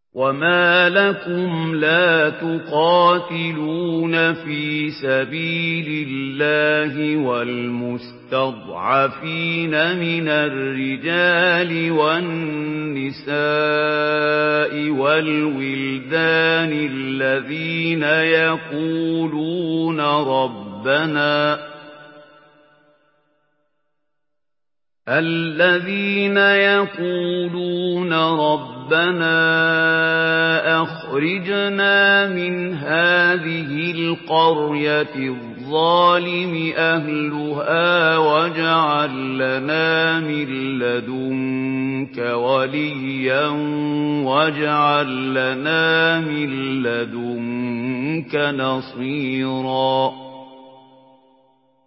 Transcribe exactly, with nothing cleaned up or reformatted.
وَمَا لَكُمْ لَا تُقَاتِلُونَ فِي سَبِيلِ اللَّهِ وَالْمُسْتَضْعَفِينَ مِنَ الرِّجَالِ وَالنِّسَاءِ وَالْوِلْدَانِ الَّذِينَ يَقُولُونَ رَبَّنَا الَّذِينَ يَقُولُونَ رَبَّنَا أَخْرِجْنَا مِنْ هَٰذِهِ الْقَرْيَةِ الظَّالِمِ أَهْلُهَا وَاجْعَل لَّنَا مِن لَّدُنكَ وَلِيًّا وَاجْعَل لَّنَا مِن لَّدُنكَ نَصِيرًا